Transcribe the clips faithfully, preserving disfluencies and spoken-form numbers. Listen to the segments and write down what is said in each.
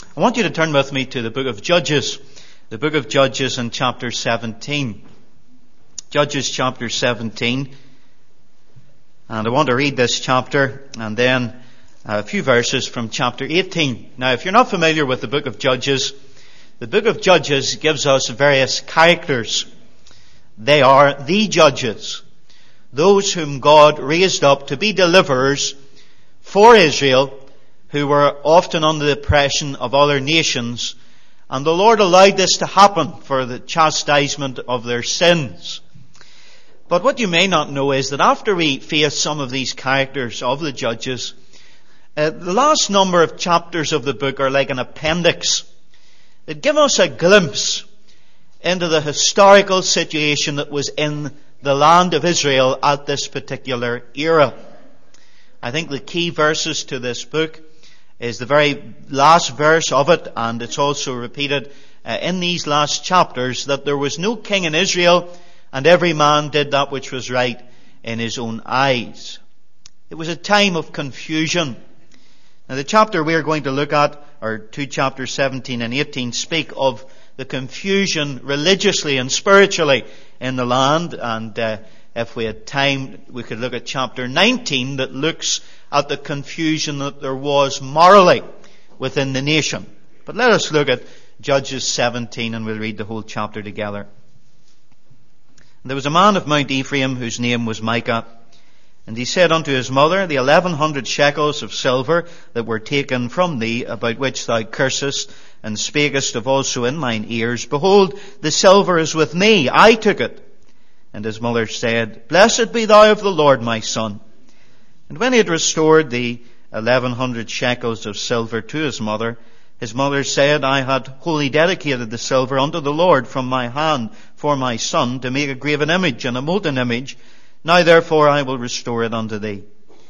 I want you to turn with me to the book of Judges, the book of Judges in chapter seventeen. Judges chapter seventeen. And I want to read this chapter and then a few verses from chapter eighteen. Now, if you're not familiar with the book of Judges, the book of Judges gives us various characters. They are the judges, those whom God raised up to be deliverers for Israel, who were often under the oppression of other nations. And the Lord allowed this to happen for the chastisement of their sins. But what you may not know is that after we face some of these characters of the judges, uh, the last number of chapters of the book are like an appendix that give us a glimpse into the historical situation that was in the land of Israel at this particular era. I think the key verses to this book is the very last verse of it, and it's also repeated uh, in these last chapters, that there was no king in Israel, and every man did that which was right in his own eyes. It was a time of confusion. Now, the chapter we're going to look at, or two chapters seventeen and eighteen, speak of the confusion religiously and spiritually in the land, and uh, if we had time, we could look at chapter nineteen that looks at the confusion that there was morally within the nation. But let us look at Judges seventeen, and we'll read the whole chapter together. There was a man of Mount Ephraim whose name was Micah, and he said unto his mother, The eleven hundred shekels of silver that were taken from thee, about which thou cursest, and spakest of also in mine ears, behold, the silver is with me, I took it. And his mother said, Blessed be thou of the Lord, my son. And when he had restored the eleven hundred shekels of silver to his mother, his mother said, I had wholly dedicated the silver unto the Lord from my hand for my son, to make a graven image and a molten image. Now therefore I will restore it unto thee.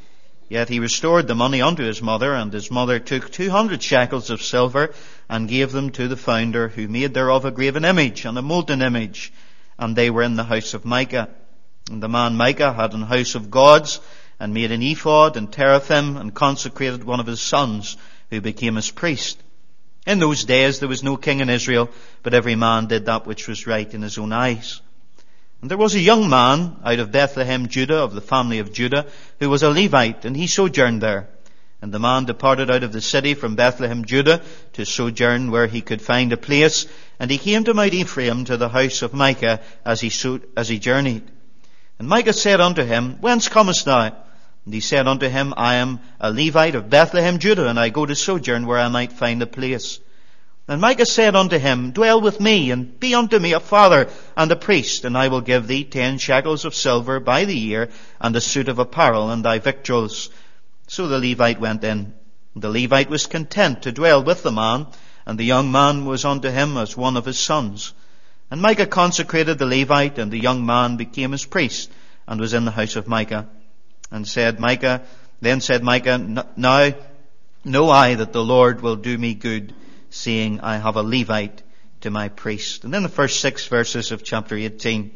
Yet he restored the money unto his mother, and his mother took two hundred shekels of silver, and gave them to the founder, who made thereof a graven image and a molten image. And they were in the house of Micah. And the man Micah had an house of gods, and made an ephod and teraphim, and consecrated one of his sons, who became his priest. In those days there was no king in Israel, but every man did that which was right in his own eyes. And there was a young man out of Bethlehem, Judah, of the family of Judah, who was a Levite, and he sojourned there. And the man departed out of the city from Bethlehem, Judah, to sojourn where he could find a place. And he came to Mount Ephraim, to the house of Micah, as he so, as he journeyed. And Micah said unto him, Whence comest thou? And he said unto him, I am a Levite of Bethlehem, Judah, and I go to sojourn where I might find a place. And Micah said unto him, Dwell with me, and be unto me a father and a priest, and I will give thee ten shekels of silver by the year, and a suit of apparel, and thy victuals. So the Levite went in. The Levite was content to dwell with the man, and the young man was unto him as one of his sons. And Micah consecrated the Levite, and the young man became his priest, and was in the house of Micah. And said Micah, then said Micah, Now know I that the Lord will do me good, seeing I have a Levite to my priest. And then the first six verses of chapter eighteen.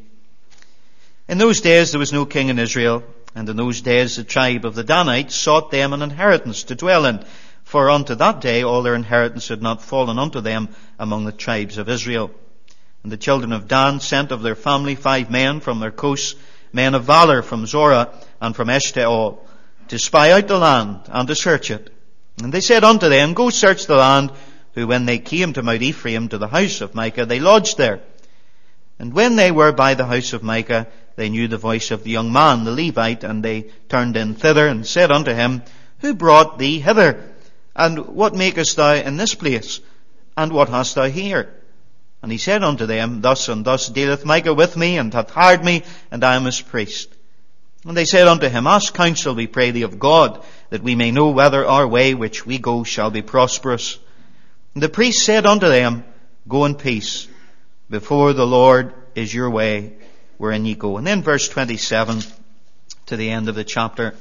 In those days there was no king in Israel, and in those days the tribe of the Danites sought them an inheritance to dwell in, for unto that day all their inheritance had not fallen unto them among the tribes of Israel. And the children of Dan sent of their family five men from their coasts, men of valor from Zorah and from Eshtaol, to spy out the land and to search it. And they said unto them, Go search the land. Who when they came to Mount Ephraim, to the house of Micah, they lodged there. And when they were by the house of Micah, they knew the voice of the young man, the Levite, and they turned in thither, and said unto him, Who brought thee hither? And what makest thou in this place? And what hast thou here? And he said unto them, Thus and thus dealeth Micah with me, and hath hired me, and I am his priest. And they said unto him, Ask counsel, we pray thee, of God, that we may know whether our way which we go shall be prosperous. And the priest said unto them, Go in peace. Before the Lord is your way, wherein ye go. And then verse twenty-seven to the end of the chapter.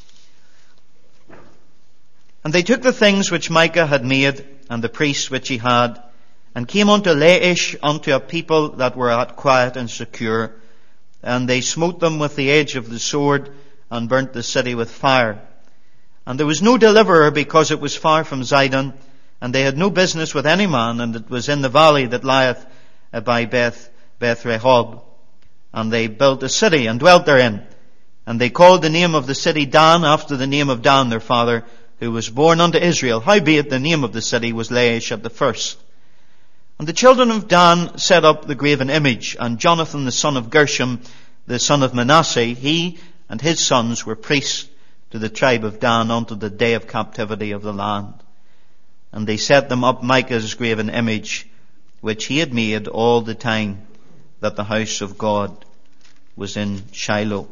And they took the things which Micah had made, and the priests which he had, and came unto Laish, unto a people that were at quiet and secure. And they smote them with the edge of the sword, and burnt the city with fire. And there was no deliverer, because it was far from Zidon, And they had no business with any man, and it was in the valley that lieth by Beth, Beth Rehob. And they built a city and dwelt therein. And they called the name of the city Dan, after the name of Dan their father, who was born unto Israel. Howbeit the name of the city was Laish at the first. And the children of Dan set up the graven image, and Jonathan the son of Gershom, the son of Manasseh, he and his sons were priests to the tribe of Dan unto the day of captivity of the land. And they set them up Micah's graven image, which he had made all the time that the house of God was in Shiloh.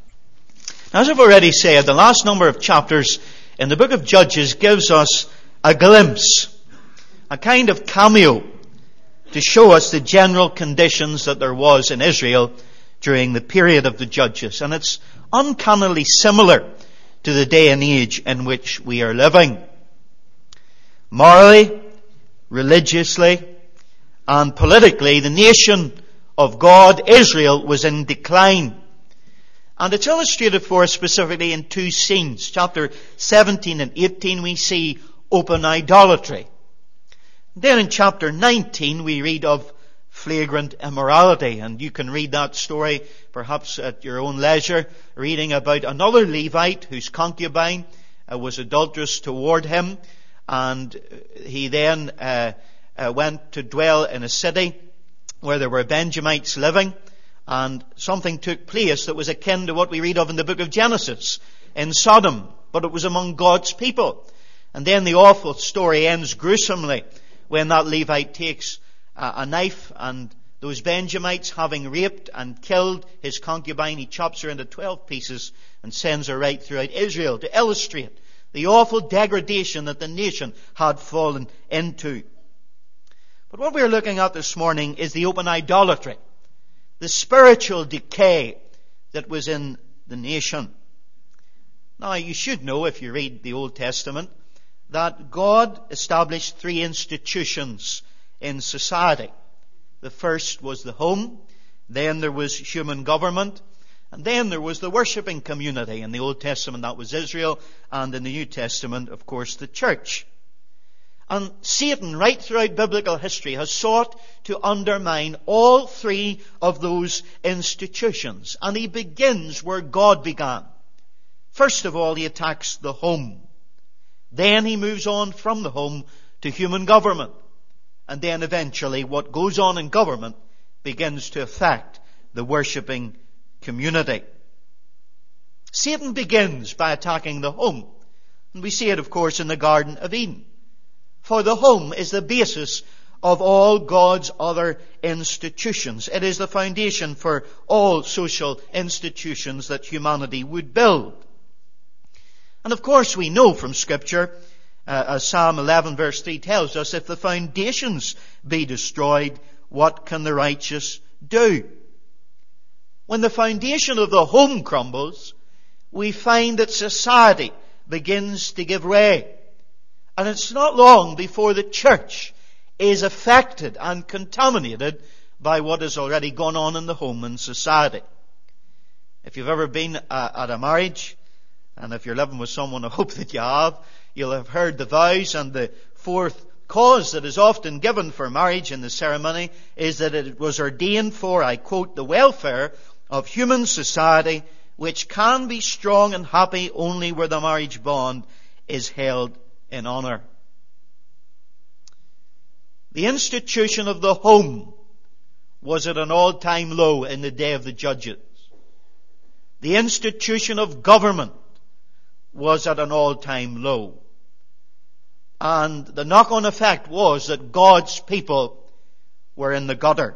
As I've already said, the last number of chapters in the book of Judges gives us a glimpse, a kind of cameo, to show us the general conditions that there was in Israel during the period of the Judges. And it's uncannily similar to the day and age in which we are living. Morally, religiously, and politically, the nation of God, Israel, was in decline. And it's illustrated for us specifically in two scenes. Chapter seventeen and eighteen we see open idolatry. Then in chapter nineteen we read of flagrant immorality. And you can read that story perhaps at your own leisure, reading about another Levite whose concubine uh, was adulterous toward him. And he then uh, uh, went to dwell in a city where there were Benjamites living. And something took place that was akin to what we read of in the book of Genesis in Sodom. But it was among God's people. And then the awful story ends gruesomely when that Levite takes a, a knife, and those Benjamites, having raped and killed his concubine, he chops her into twelve pieces and sends her right throughout Israel to illustrate the awful degradation that the nation had fallen into. But what we're looking at this morning is the open idolatry, the spiritual decay that was in the nation. Now, you should know, if you read the Old Testament, that God established three institutions in society. The first was the home, then there was human government, and then there was the worshipping community. In the Old Testament that was Israel, and in the New Testament, of course, the church. And Satan, right throughout biblical history, has sought to undermine all three of those institutions. And he begins where God began. First of all, he attacks the home. Then he moves on from the home to human government. And then eventually what goes on in government begins to affect the worshipping community. Satan begins by attacking the home. And we see it, of course, in the Garden of Eden. For the home is the basis of all God's other institutions. It is the foundation for all social institutions that humanity would build. And of course we know from Scripture, uh, as Psalm eleven verse three tells us, if the foundations be destroyed, what can the righteous do? When the foundation of the home crumbles, we find that society begins to give way. And it's not long before the church is affected and contaminated by what has already gone on in the home and society. If you've ever been uh, at a marriage, and if you're living with someone, I hope that you have, you'll have heard the vows, and the fourth cause that is often given for marriage in the ceremony is that it was ordained for, I quote, the welfare of human society, which can be strong and happy only where the marriage bond is held in honor. The institution of the home was at an all-time low in the day of the Judges. The institution of government was at an all-time low. And the knock-on effect was that God's people were in the gutter.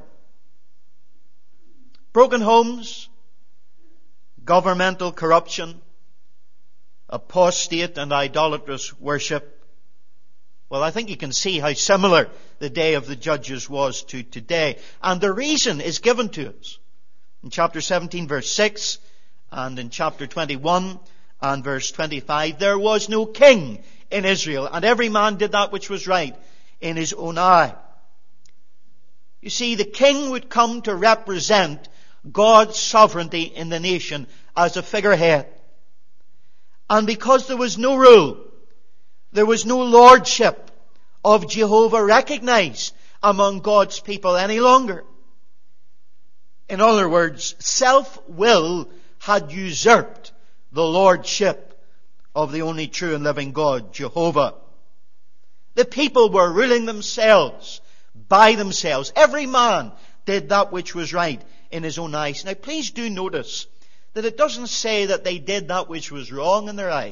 Broken homes, governmental corruption, apostate and idolatrous worship. Well, I think you can see how similar the day of the Judges was to today. And the reason is given to us in chapter seventeen verse six, and in chapter twenty-one and verse twenty-five. There was no king in Israel, and every man did that which was right in his own eye. You see, the king would come to represent God's sovereignty in the nation as a figurehead. And because there was no rule, there was no lordship of Jehovah recognized among God's people any longer. In other words, self-will had usurped the lordship of the only true and living God, Jehovah. The people were ruling themselves, by themselves. Every man did that which was right in his own eyes. Now please do notice that it doesn't say that they did that which was wrong in their eyes.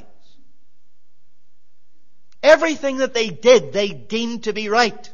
Everything that they did, they deemed to be right.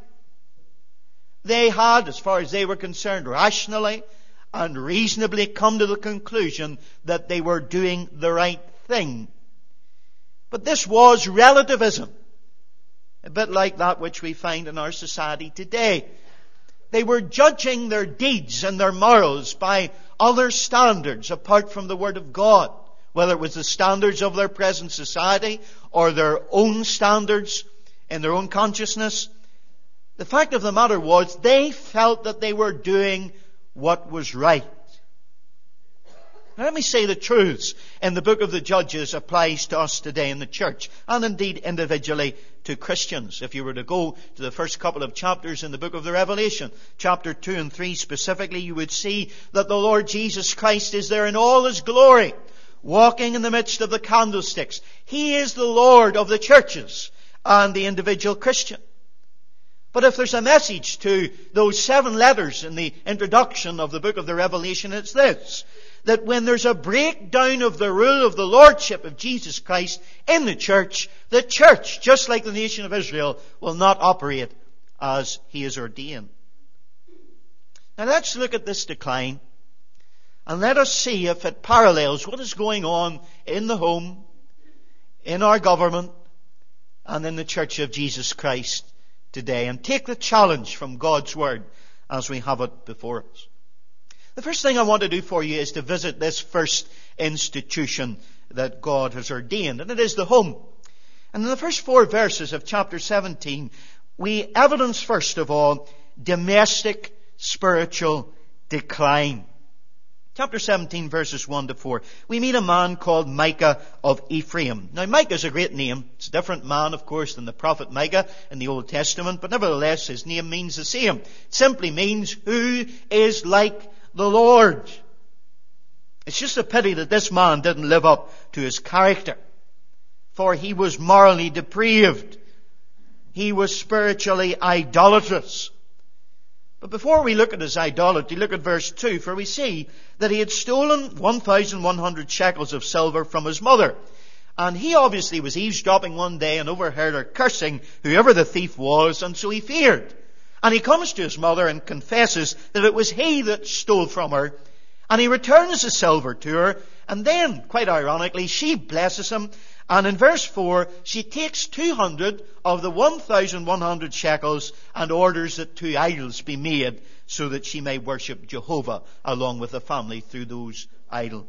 They had, as far as they were concerned, rationally and reasonably come to the conclusion that they were doing the right thing. But this was relativism, a bit like that which we find in our society today. They were judging their deeds and their morals by other standards apart from the Word of God, whether it was the standards of their present society or their own standards in their own consciousness. The fact of the matter was they felt that they were doing what was right. Now let me say the truths in the book of the Judges applies to us today in the church, and indeed individually to Christians. If you were to go to the first couple of chapters in the book of the Revelation, chapter two and three specifically, you would see that the Lord Jesus Christ is there in all His glory, walking in the midst of the candlesticks. He is the Lord of the churches and the individual Christian. But if there's a message to those seven letters in the introduction of the book of the Revelation, it's this: that when there's a breakdown of the rule of the Lordship of Jesus Christ in the church, the church, just like the nation of Israel, will not operate as He has ordained. Now let's look at this decline, and let us see if it parallels what is going on in the home, in our government, and in the church of Jesus Christ today, and take the challenge from God's Word as we have it before us. The first thing I want to do for you is to visit this first institution that God has ordained, and it is the home. And in the first four verses of chapter seventeen, we evidence, first of all, domestic spiritual decline. Chapter seventeen, verses one to four. We meet a man called Micah of Ephraim. Now, Micah is a great name. It's a different man, of course, than the prophet Micah in the Old Testament, but nevertheless, his name means the same. It simply means, who is like the Lord. It's just a pity that this man didn't live up to his character, for he was morally depraved. He was spiritually idolatrous. But before we look at his idolatry, look at verse two, for we see that he had stolen one thousand one hundred shekels of silver from his mother. And he obviously was eavesdropping one day and overheard her cursing whoever the thief was, and so he feared. And he comes to his mother and confesses that it was he that stole from her. And he returns the silver to her. And then, quite ironically, she blesses him. And in verse four, she takes two hundred of the one thousand one hundred shekels and orders that two idols be made so that she may worship Jehovah along with the family through those idols.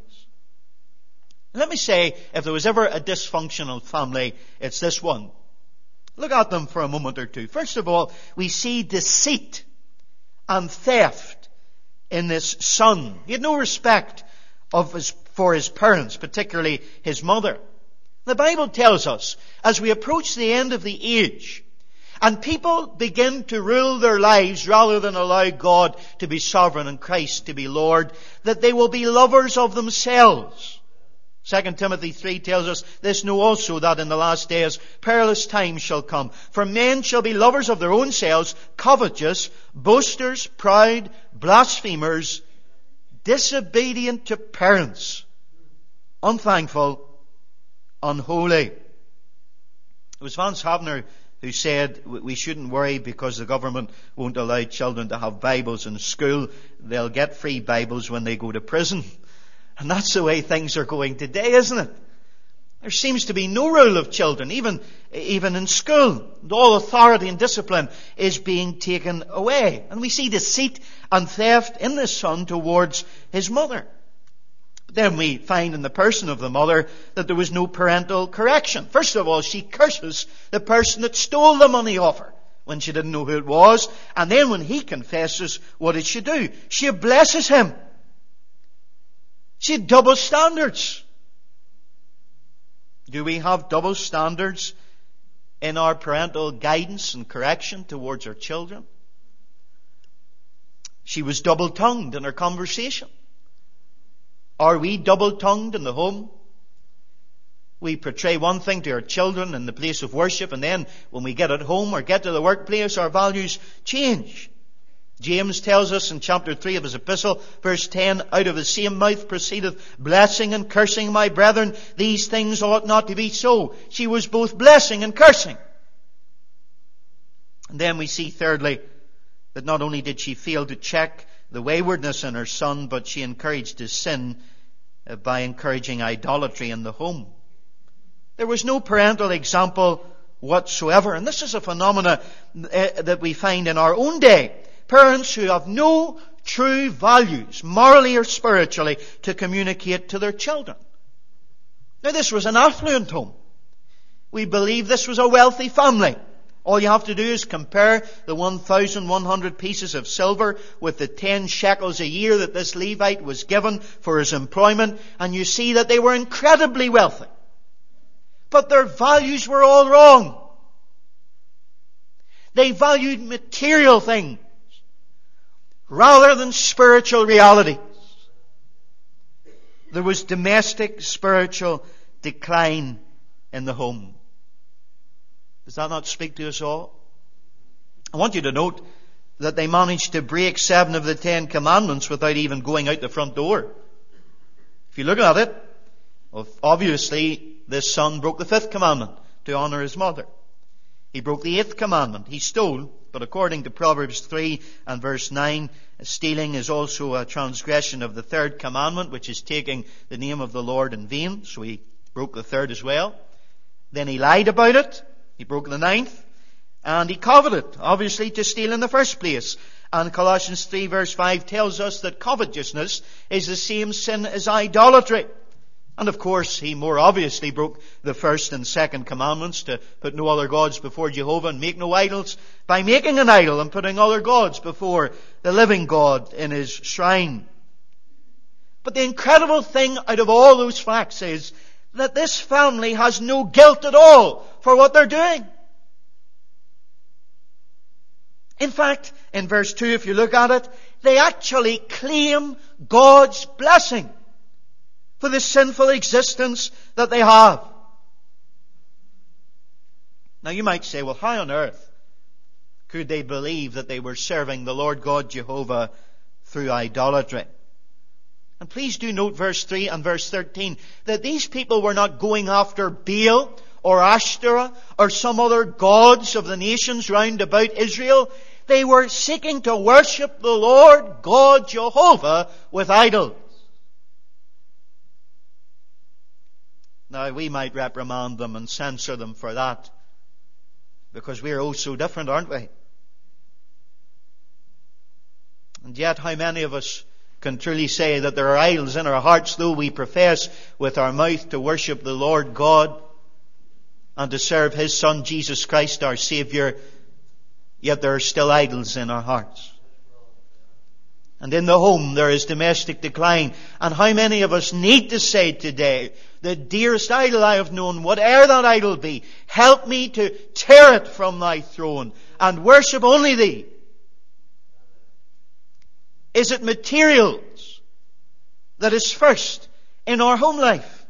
Let me say, if there was ever a dysfunctional family, it's this one. Look at them for a moment or two. First of all, we see deceit and theft in this son. He had no respect of his, for his parents, particularly his mother. The Bible tells us, as we approach the end of the age, and people begin to rule their lives rather than allow God to be sovereign and Christ to be Lord, that they will be lovers of themselves. Second Timothy three tells us, this know also that in the last days perilous times shall come. For men shall be lovers of their own selves, covetous, boasters, proud, blasphemers, disobedient to parents, unthankful, unholy. It was Vance Havner who said we shouldn't worry because the government won't allow children to have Bibles in school. They'll get free Bibles when they go to prison. And that's the way things are going today, isn't it? There seems to be no rule of children, even, even in school. All authority and discipline is being taken away. And we see deceit and theft in this son towards his mother. Then we find in the person of the mother that there was no parental correction. First of all, she curses the person that stole the money off her when she didn't know who it was. And then when he confesses, what did she do? She blesses him. She had double standards. Do we have double standards in our parental guidance and correction towards our children. She was double-tongued in her conversation. Are we double-tongued in the home? We portray one thing to our children in the place of worship, and then when we get at home or get to the workplace, our values change. James tells us in chapter three of his epistle, verse ten, out of the same mouth proceedeth blessing and cursing, my brethren. These things ought not to be so. She was both blessing and cursing. And then we see, thirdly, that not only did she fail to check the waywardness in her son, but she encouraged his sin by encouraging idolatry in the home. There was no parental example whatsoever. And this is a phenomena that we find in our own day. Parents who have no true values, morally or spiritually, to communicate to their children. Now, this was an affluent home. We believe this was a wealthy family. All you have to do is compare the one thousand one hundred pieces of silver with the ten shekels a year that this Levite was given for his employment, and you see that they were incredibly wealthy. But their values were all wrong. They valued material things rather than spiritual realities. There was domestic spiritual decline in the home. Does that not speak to us all? I want you to note that they managed to break seven of the Ten Commandments without even going out the front door. If you look at it, well, obviously this son broke the fifth commandment, to honor his mother. He broke the eighth commandment. He stole, but according to Proverbs three and verse nine, stealing is also a transgression of the third commandment, which is taking the name of the Lord in vain. So he broke the third as well. Then he lied about it. He broke the ninth. And he coveted, obviously, to steal in the first place. And Colossians three verse five tells us that covetousness is the same sin as idolatry. And of course, he more obviously broke the first and second commandments to put no other gods before Jehovah and make no idols by making an idol and putting other gods before the living God in his shrine. But the incredible thing out of all those facts is that this family has no guilt at all for what they're doing. In fact, in verse two, if you look at it, they actually claim God's blessing for the sinful existence that they have. Now you might say, well, how on earth could they believe that they were serving the Lord God Jehovah through idolatry? And please do note verse three and verse thirteen, that these people were not going after Baal or Ashtoreth or some other gods of the nations round about Israel. They were seeking to worship the Lord God Jehovah with idols. Now, we might reprimand them and censor them for that, because we are oh so different, aren't we? And yet, how many of us can truly say that there are idols in our hearts, though we profess with our mouth to worship the Lord God and to serve His Son, Jesus Christ, our Saviour, yet there are still idols in our hearts? And in the home there is domestic decline. And how many of us need to say today, the dearest idol I have known, whate'er that idol be, help me to tear it from thy throne and worship only thee. Is it materials that is first in our home life?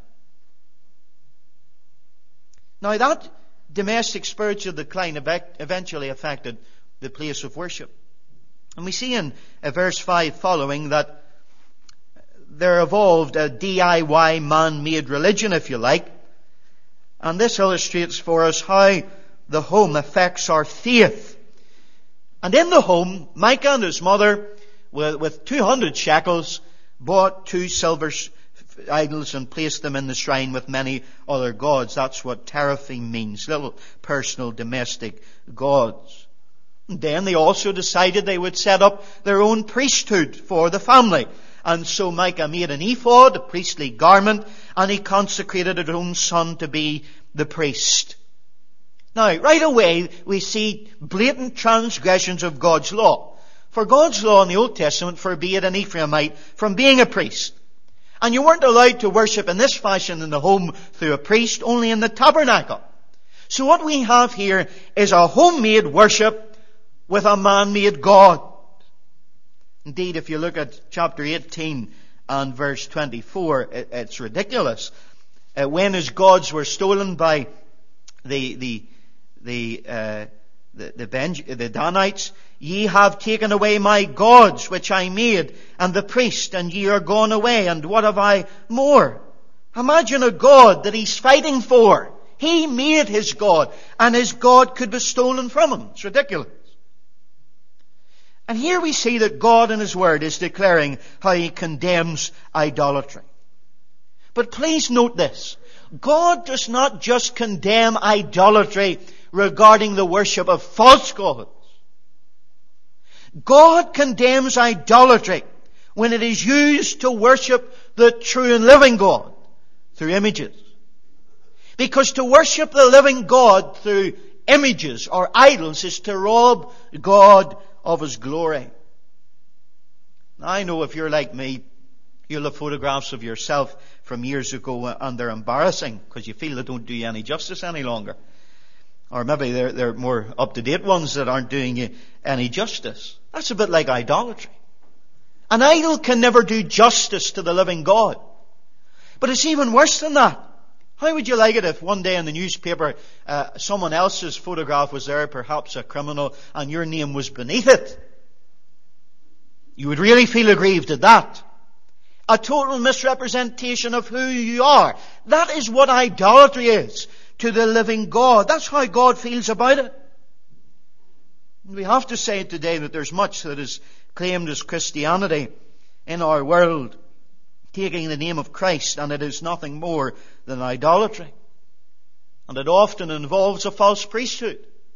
Now that domestic spiritual decline eventually affected the place of worship. And we see in verse five following that there evolved a D I Y man-made religion, if you like. And this illustrates for us how the home affects our faith. And in the home, Micah and his mother, with, with two hundred shekels, bought two silver idols and placed them in the shrine with many other gods. That's what teraphim means, little personal domestic gods. And then they also decided they would set up their own priesthood for the family. And so Micah made an ephod, a priestly garment, and he consecrated his own son to be the priest. Now, right away, we see blatant transgressions of God's law. For God's law in the Old Testament forbade an Ephraimite from being a priest. And you weren't allowed to worship in this fashion in the home through a priest, only in the tabernacle. So what we have here is a homemade worship with a man-made God. Indeed, if you look at chapter eighteen and verse twenty-four, it's ridiculous. Uh, when his gods were stolen by the the the uh, the, the, Benj- the Danites, ye have taken away my gods which I made, and the priest, and ye are gone away, and what have I more? Imagine a God that he's fighting for. He made his God, and his God could be stolen from him. It's ridiculous. And here we see that God in his word is declaring how he condemns idolatry. But please note this. God does not just condemn idolatry regarding the worship of false gods. God condemns idolatry when it is used to worship the true and living God through images. Because to worship the living God through images or idols is to rob God of his glory. Now, I know if you're like me, you'll have photographs of yourself from years ago and they're embarrassing because you feel they don't do you any justice any longer. Or maybe they're, they're more up-to-date ones that aren't doing you any justice. That's a bit like idolatry. An idol can never do justice to the living God. But it's even worse than that. How would you like it if one day in the newspaper uh, someone else's photograph was there, perhaps a criminal, and your name was beneath it? You would really feel aggrieved at that. A total misrepresentation of who you are. That is what idolatry is to the living God. That's how God feels about it. We have to say today that there's much that is claimed as Christianity in our world, taking the name of Christ, and it is nothing more than idolatry. And it often involves a false priesthood.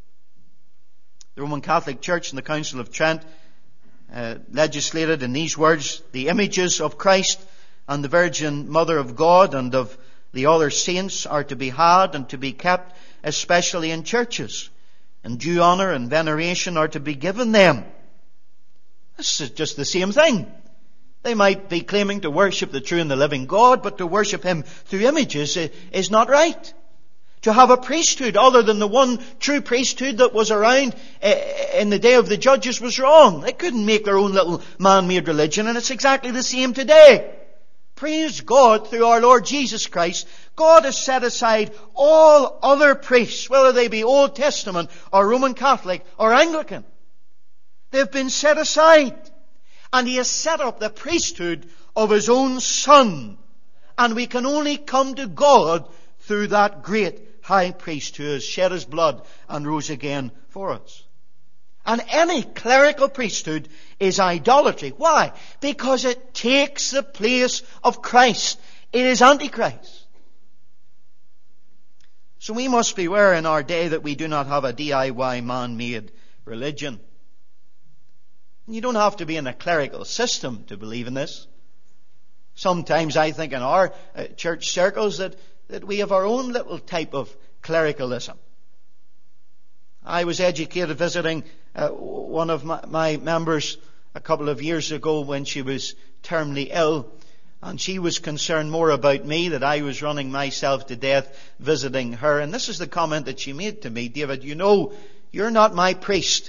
The Roman Catholic Church and the Council of Trent uh, legislated in these words, the images of Christ and the Virgin Mother of God and of the other saints are to be had and to be kept, especially in churches. And due honour and veneration are to be given them. This is just the same thing. They might be claiming to worship the true and the living God, but to worship him through images is not right. To have a priesthood other than the one true priesthood that was around in the day of the judges was wrong. They couldn't make their own little man-made religion, and it's exactly the same today. Praise God, through our Lord Jesus Christ, God has set aside all other priests, whether they be Old Testament or Roman Catholic or Anglican. They've been set aside. And he has set up the priesthood of his own Son. And we can only come to God through that great high priest who has shed his blood and rose again for us. And any clerical priesthood is idolatry. Why? Because it takes the place of Christ. It is Antichrist. So we must beware in our day that we do not have a D I Y man-made religion. You don't have to be in a clerical system to believe in this. Sometimes I think in our uh, church circles that, that we have our own little type of clericalism. I was educated visiting uh, one of my, my members a couple of years ago when she was terminally ill, and she was concerned more about me, that I was running myself to death visiting her. And this is the comment that she made to me: David, you know, you're not my priest.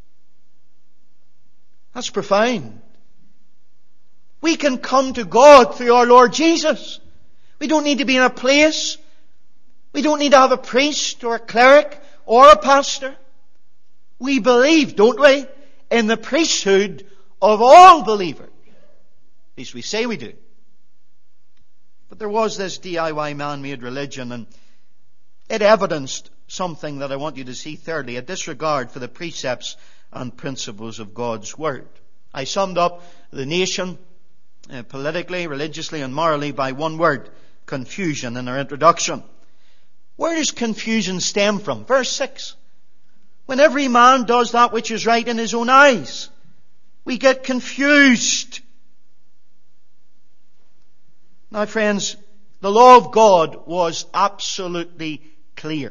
That's profound. We can come to God through our Lord Jesus. We don't need to be in a place. We don't need to have a priest or a cleric or a pastor. We believe, don't we, in the priesthood of all believers. At least we say we do. But there was this D I Y man-made religion, and it evidenced something that I want you to see. Thirdly, a disregard for the precepts and principles of God's Word. I summed up the nation uh, politically, religiously and morally by one word: confusion, in our introduction. Where does confusion stem from? Verse six. When every man does that which is right in his own eyes, we get confused. Now friends, the law of God was absolutely clear.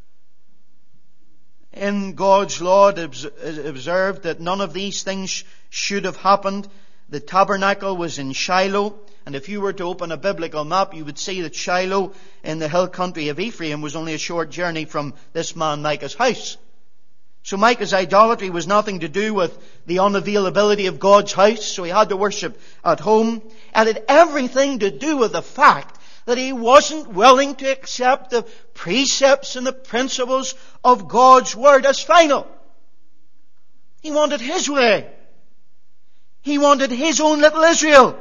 In God's law, it is observed that none of these things should have happened. The tabernacle was in Shiloh, And if you were to open a biblical map, you would see that Shiloh in the hill country of Ephraim was only a short journey from this man Micah's house. So Micah's idolatry was nothing to do with the unavailability of God's house, so he had to worship at home. And it had everything to do with the fact that he wasn't willing to accept the precepts and the principles of God's Word as final. He wanted his way. He wanted his own little Israel.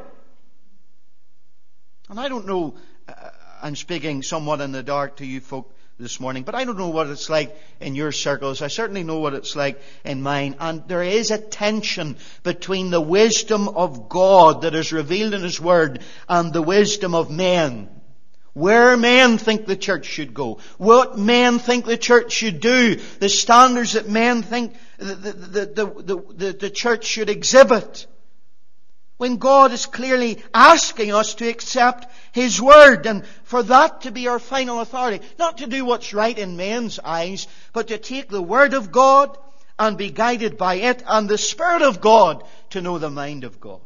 And I don't know, uh, I'm speaking somewhat in the dark to you folk this morning, but I don't know what it's like in your circles. I certainly know what it's like in mine. And there is a tension between the wisdom of God that is revealed in His Word and the wisdom of men. Where men think the church should go, what men think the church should do, the standards that men think the, the, the, the, the, the church should exhibit. When God is clearly asking us to accept His Word and for that to be our final authority. Not to do what's right in men's eyes, but to take the Word of God and be guided by it and the Spirit of God to know the mind of God.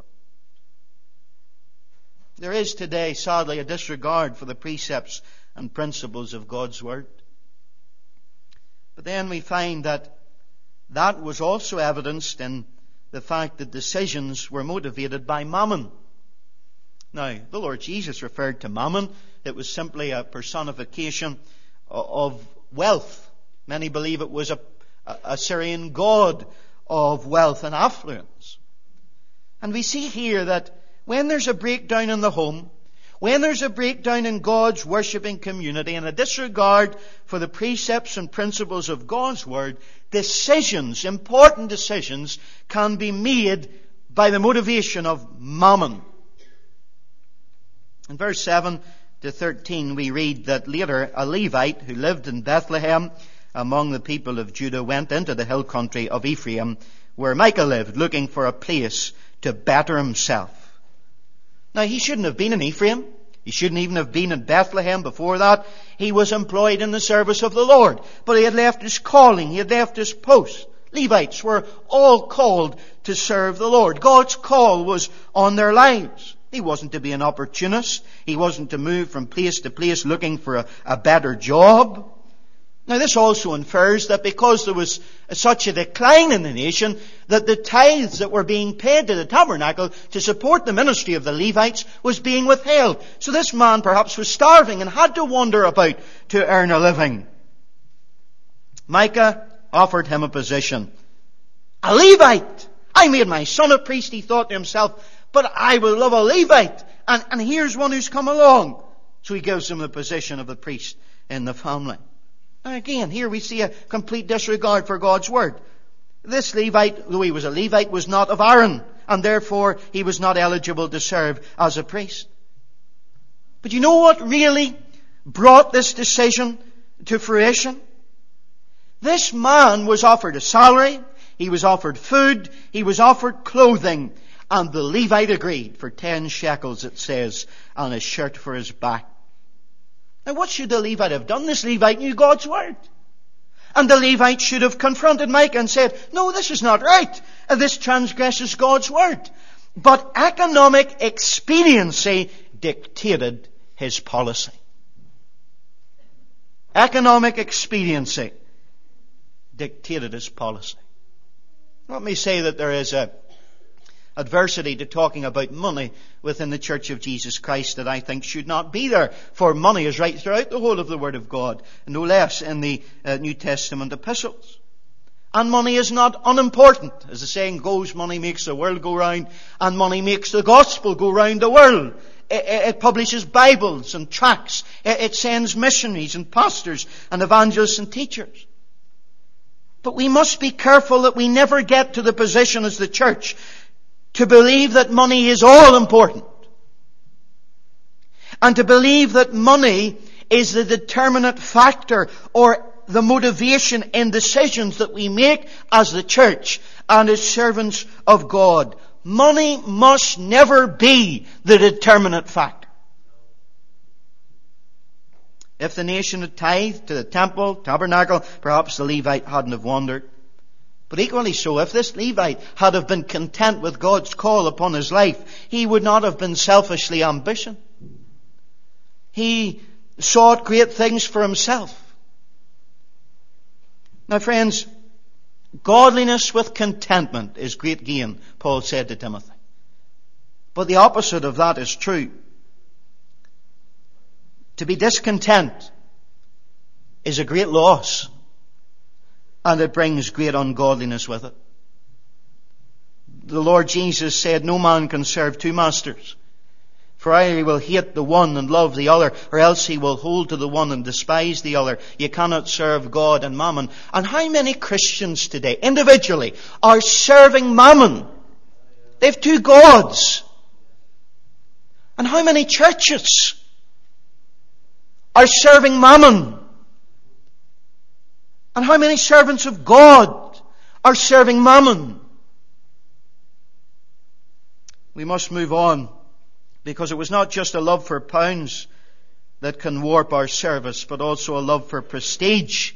There is today, sadly, a disregard for the precepts and principles of God's Word. But then we find that that was also evidenced in the fact that decisions were motivated by mammon. Now, the Lord Jesus referred to mammon. It was simply a personification of wealth. Many believe it was a, a Syrian god of wealth and affluence. And we see here that when there's a breakdown in the home, when there's a breakdown in God's worshipping community and a disregard for the precepts and principles of God's Word, decisions, important decisions, can be made by the motivation of mammon. In verse seven to thirteen we read that later a Levite who lived in Bethlehem among the people of Judah went into the hill country of Ephraim where Micah lived, looking for a place to better himself. Now, he shouldn't have been in Ephraim. He shouldn't even have been in Bethlehem before that. He was employed in the service of the Lord. But he had left his calling. He had left his post. Levites were all called to serve the Lord. God's call was on their lives. He wasn't to be an opportunist. He wasn't to move from place to place looking for a, a better job. Now, this also infers that because there was such a decline in the nation, that the tithes that were being paid to the tabernacle to support the ministry of the Levites was being withheld. So this man perhaps was starving and had to wander about to earn a living. Micah offered him a position. A Levite! I made my son a priest, he thought to himself, but I will love a Levite. And, and here's one who's come along. So he gives him the position of the priest in the family. Now again, here we see a complete disregard for God's Word. This Levite, though he was a Levite, was not of Aaron, and therefore he was not eligible to serve as a priest. But you know what really brought this decision to fruition? This man was offered a salary, he was offered food, he was offered clothing, and the Levite agreed for ten shekels, it says, and a shirt for his back. Now what should the Levite have done? This Levite knew God's Word. And the Levite should have confronted Micah and said, no, this is not right. This transgresses God's Word. But economic expediency dictated his policy. Economic expediency dictated his policy. Let me say that there is a adversity to talking about money within the Church of Jesus Christ that I think should not be there. For money is right throughout the whole of the Word of God, no less in the uh, New Testament epistles. And money is not unimportant. As the saying goes, money makes the world go round, and money makes the gospel go round the world. It, it, it publishes Bibles and tracts. It, it sends missionaries and pastors and evangelists and teachers. But we must be careful that we never get to the position as the church to believe that money is all important. And to believe that money is the determinate factor or the motivation in decisions that we make as the church and as servants of God. Money must never be the determinate factor. If the nation had tithed to the temple, tabernacle, perhaps the Levite hadn't have wandered. But equally so, if this Levite had have been content with God's call upon his life, he would not have been selfishly ambitious. He sought great things for himself. Now friends, godliness with contentment is great gain, Paul said to Timothy. But the opposite of that is true. To be discontent is a great loss, and it brings great ungodliness with it. The Lord Jesus said, no man can serve two masters. For either he will hate the one and love the other, or else he will hold to the one and despise the other. You cannot serve God and mammon. And how many Christians today, individually, are serving mammon? They have two gods. And how many churches are serving mammon? And how many servants of God are serving mammon? We must move on, because it was not just a love for pounds that can warp our service, but also a love for prestige.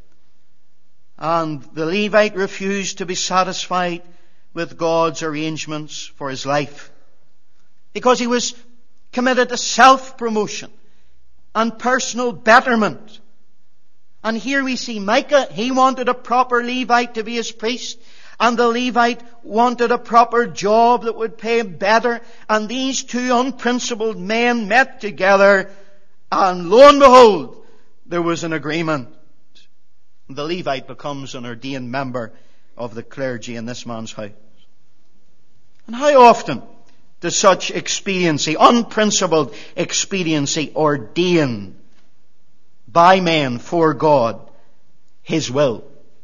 And the Levite refused to be satisfied with God's arrangements for his life, because he was committed to self-promotion and personal betterment. And here we see Micah, he wanted a proper Levite to be his priest. And the Levite wanted a proper job that would pay him better. And these two unprincipled men met together. And lo and behold, there was an agreement. The Levite becomes an ordained member of the clergy in this man's house. And how often does such expediency, unprincipled expediency, ordain by men for God His will?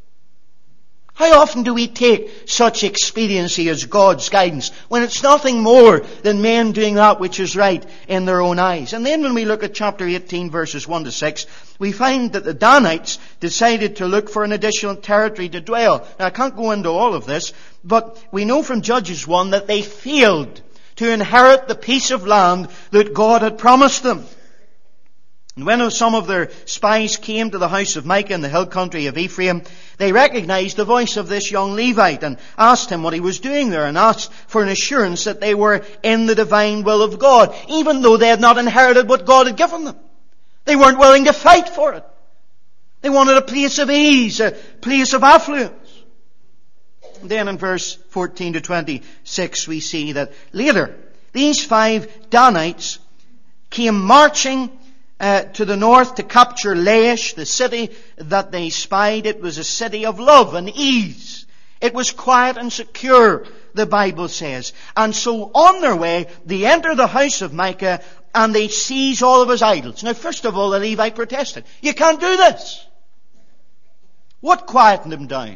How often do we take such expediency as God's guidance when it's nothing more than men doing that which is right in their own eyes? And then when we look at chapter eighteen verses one to six, we find that the Danites decided to look for an additional territory to dwell. Now I can't go into all of this, but we know from Judges one that they failed to inherit the piece of land that God had promised them. And when some of their spies came to the house of Micah in the hill country of Ephraim, they recognized the voice of this young Levite and asked him what he was doing there, and asked for an assurance that they were in the divine will of God, even though they had not inherited what God had given them. They weren't willing to fight for it. They wanted a place of ease, a place of affluence. And then in verse fourteen to twenty-six we see that later these five Danites came marching Uh, to the north to capture Laish, the city that they spied. It was a city of love and ease. It was quiet and secure, the Bible says. And so on their way, they enter the house of Micah and they seize all of his idols. Now, first of all, the Levite protested. You can't do this. What quietened him down?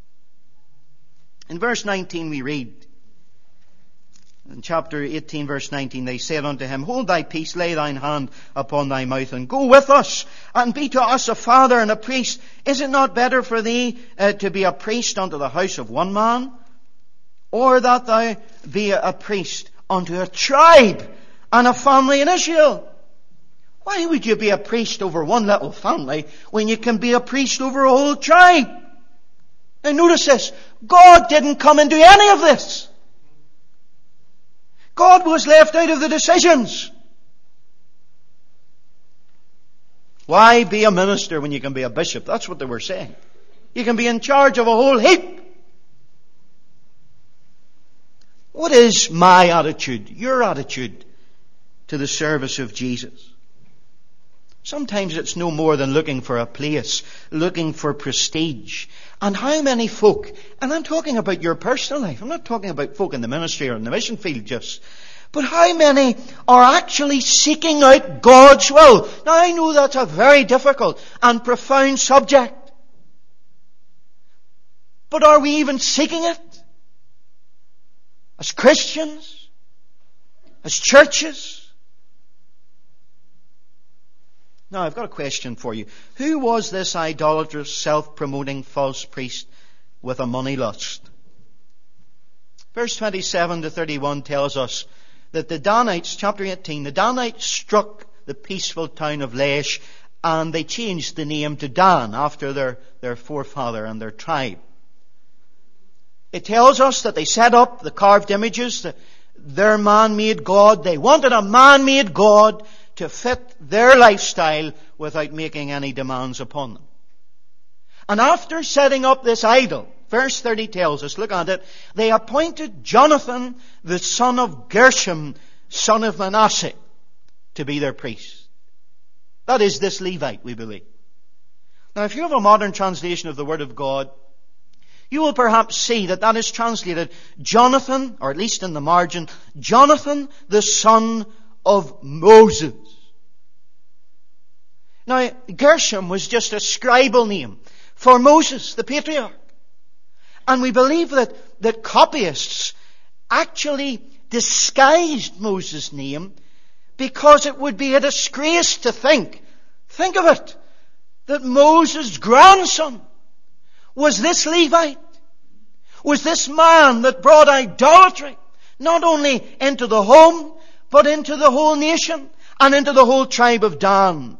In verse nineteen we read, in chapter eighteen verse nineteen, they said unto him, Hold thy peace, lay thine hand upon thy mouth, and go with us, and be to us a father and a priest. Is it not better for thee uh, to be a priest unto the house of one man, or that thou be a priest unto a tribe and a family in Israel? Why would you be a priest over one little family when you can be a priest over a whole tribe? Now notice this. God didn't come and do any of this. God was left out of the decisions. Why be a minister when you can be a bishop? That's what they were saying. You can be in charge of a whole heap. What is my attitude, your attitude, to the service of Jesus? Sometimes it's no more than looking for a place, looking for prestige. And how many folk, and I'm talking about your personal life, I'm not talking about folk in the ministry or in the mission field just, but how many are actually seeking out God's will? Now I know that's a very difficult and profound subject. But are we even seeking it? As Christians? As churches? Now, I've got a question for you. Who was this idolatrous, self-promoting false priest with a money lust? Verse twenty-seven to thirty-one tells us that the Danites, chapter eighteen, the Danites struck the peaceful town of Laish, and they changed the name to Dan after their, their forefather and their tribe. It tells us that they set up the carved images, the, their man-made God. They wanted a man-made God to fit their lifestyle without making any demands upon them. And after setting up this idol, verse thirty tells us, look at it, they appointed Jonathan, the son of Gershom, son of Manasseh, to be their priest. That is this Levite, we believe. Now, if you have a modern translation of the Word of God, you will perhaps see that that is translated Jonathan, or at least in the margin, Jonathan, the son of Moses. Now, Gershom was just a scribal name for Moses, the patriarch. And we believe that, that copyists actually disguised Moses' name because it would be a disgrace to think, think of it, that Moses' grandson was this Levite, was this man that brought idolatry not only into the home, but into the whole nation and into the whole tribe of Dan.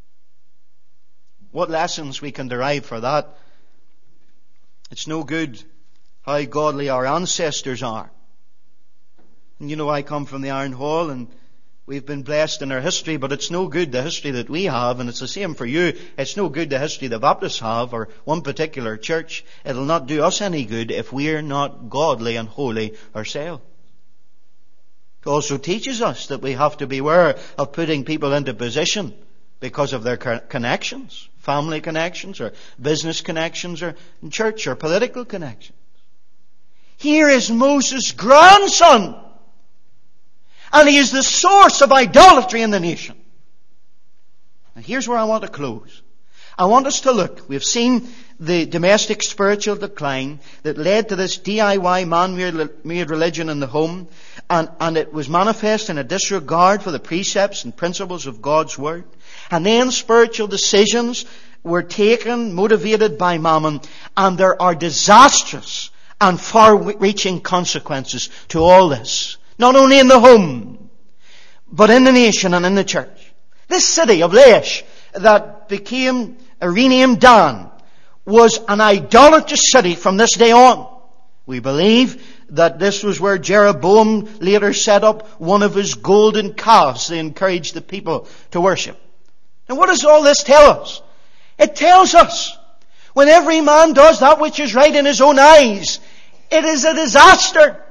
What lessons we can derive for that? It's no good how godly our ancestors are. And you know, I come from the Iron Hall, and we've been blessed in our history, but it's no good the history that we have, and it's the same for you. It's no good the history the Baptists have, or one particular church. It'll not do us any good if we're not godly and holy ourselves. It also teaches us that we have to beware of putting people into position because of their connections, family connections, or business connections, or church or political connections. Here is Moses' grandson, and he is the source of idolatry in the nation. And here's where I want to close. I want us to look. We've seen the domestic spiritual decline that led to this D I Y man-made religion in the home, and, and it was manifest in a disregard for the precepts and principles of God's Word. And then spiritual decisions were taken, motivated by mammon, and there are disastrous and far-reaching consequences to all this. Not only in the home, but in the nation and in the church. This city of Laish that became renamed Dan was an idolatrous city from this day on. We believe that this was where Jeroboam later set up one of his golden calves to encourage the people to worship. And what does all this tell us? It tells us when every man does that which is right in his own eyes, it is a disaster.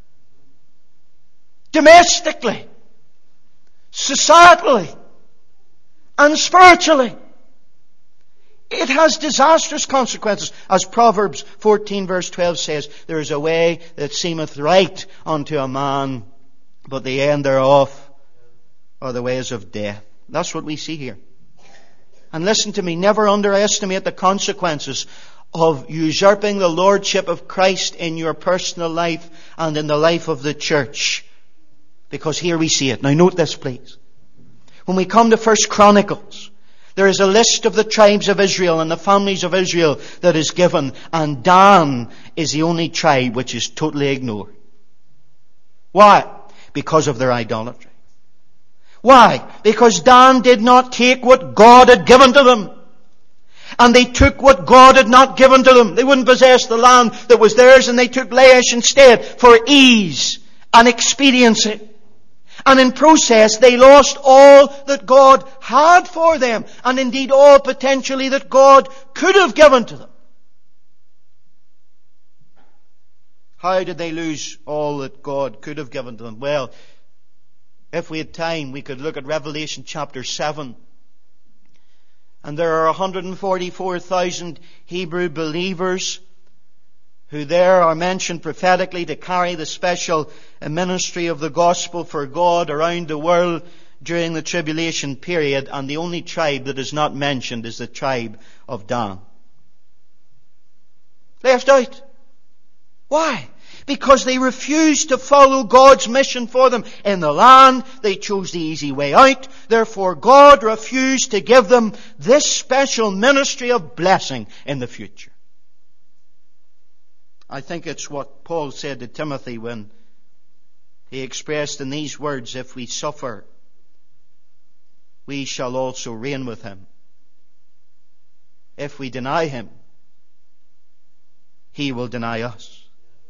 Domestically, societally, and spiritually. It has disastrous consequences. As Proverbs fourteen verse twelve says, there is a way that seemeth right unto a man, but the end thereof are the ways of death. That's what we see here. And listen to me, never underestimate the consequences of usurping the lordship of Christ in your personal life and in the life of the church. Because here we see it. Now note this, please. When we come to First Chronicles, there is a list of the tribes of Israel and the families of Israel that is given, and Dan is the only tribe which is totally ignored. Why? Because of their idolatry. Why? Because Dan did not take what God had given to them. And they took what God had not given to them. They wouldn't possess the land that was theirs, and they took Laish instead for ease and expediency. And in process, they lost all that God had for them, and indeed all potentially that God could have given to them. How did they lose all that God could have given to them? Well, if we had time, we could look at Revelation chapter seven. And there are one hundred forty-four thousand Hebrew believers who there are mentioned prophetically to carry the special ministry of the gospel for God around the world during the tribulation period. And the only tribe that is not mentioned is the tribe of Dan. Left out. Why? Because they refused to follow God's mission for them in the land. They chose the easy way out. Therefore, God refused to give them this special ministry of blessing in the future. I think it's what Paul said to Timothy when he expressed in these words, if we suffer, we shall also reign with him. If we deny him, he will deny us.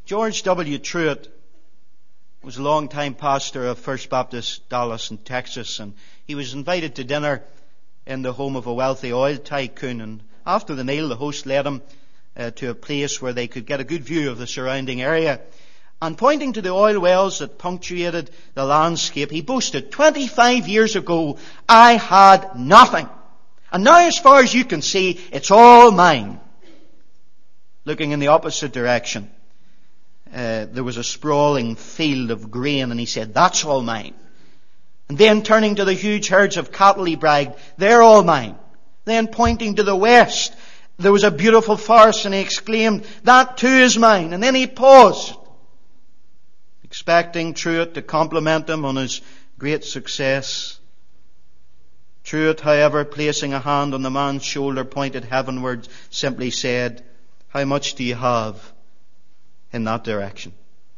George W. Truett was a long-time pastor of First Baptist Dallas in Texas, and he was invited to dinner in the home of a wealthy oil tycoon. And after the meal, the host led him uh, to a place where they could get a good view of the surrounding area. And pointing to the oil wells that punctuated the landscape, he boasted, twenty-five years ago, I had nothing. And now, as far as you can see, it's all mine. Looking in the opposite direction, uh, there was a sprawling field of grain, and he said, that's all mine. And then turning to the huge herds of cattle, he bragged, they're all mine. Then pointing to the west, there was a beautiful forest, and he exclaimed, that too is mine. And then he paused, expecting Truett to compliment him on his great success. Truett, however, placing a hand on the man's shoulder pointed heavenward, simply said, how much do you have in that direction?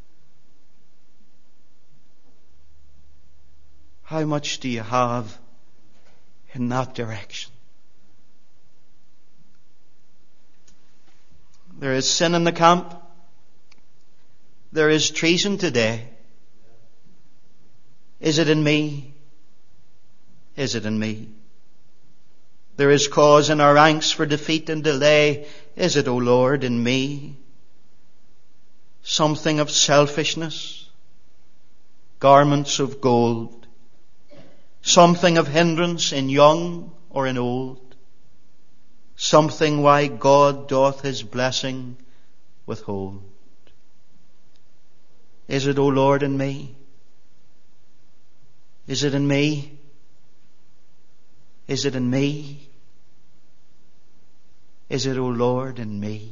How much do you have in that direction? There is sin in the camp. There is treason today. Is it in me? Is it in me? There is cause in our ranks for defeat and delay. Is it, O Lord, in me? Something of selfishness, garments of gold, something of hindrance in young or in old, something why God doth his blessing withhold. Is it, O Lord, in me? Is it in me? Is it in me? Is it, O Lord, in me?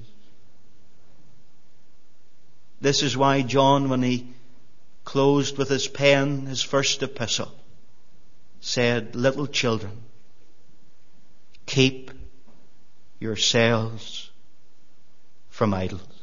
This is why John, when he closed with his pen his first epistle, said, little children, keep yourselves from idols.